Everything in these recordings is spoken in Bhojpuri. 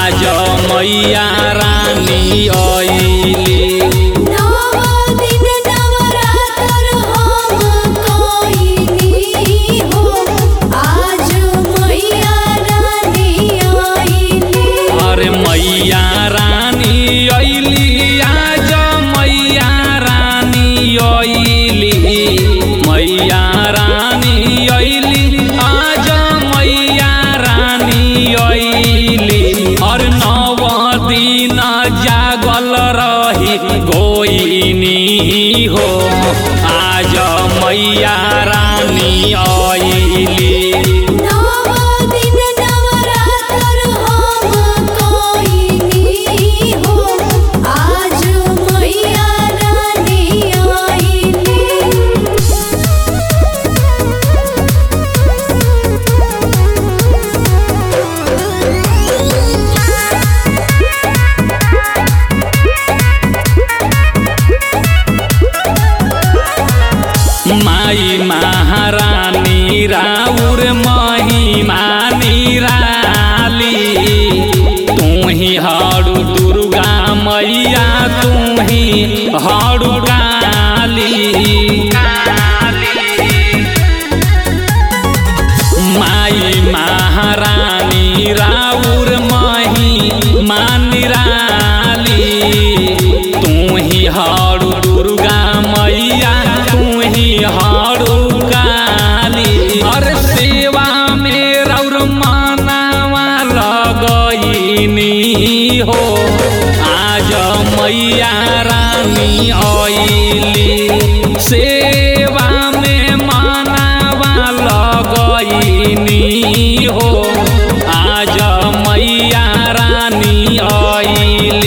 आज मैया रानी आइली। अरे मैया रानी आइली, आज मैया रानी आइली, मैया रानी आइली, आज मैया रानी आइली। और 9 दिन जागल रही गोइनी हो, आज मैया रानी आइली। माई महारानी राउर महिमा निराली, तू ही हाड़ू दुर्गा मैया, तू ही हाड़ू काली। माई महारानी राउर महिमा निराली, तू ही हाड़ू दुर्गा मैया, हाड़ू काली। और सेवा में रौर मानावा लगइनी हो, आज मैया रानी आइली। सेवा में मानावा लगइनी हो, आज मैया रानी आइली।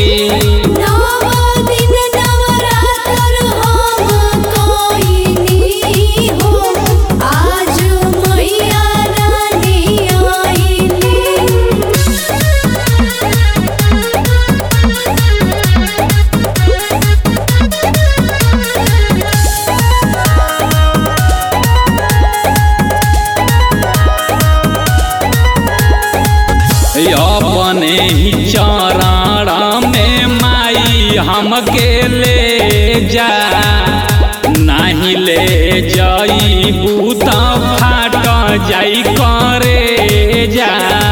अपने ही चरण में माई हमके ले जा, नहीं ले जाई बूता फाट जाई करे जा।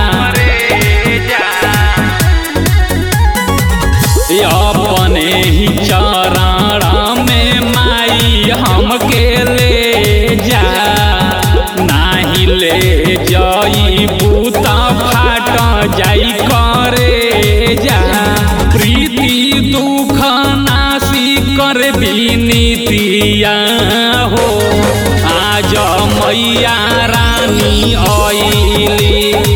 अपने ही चरण में माई हमके ले जा, नहीं ले जाई बूता फाट जाई करे जा। प्रीति दुख नासी कर विनीतिया हो, आज मैया रानी आइली।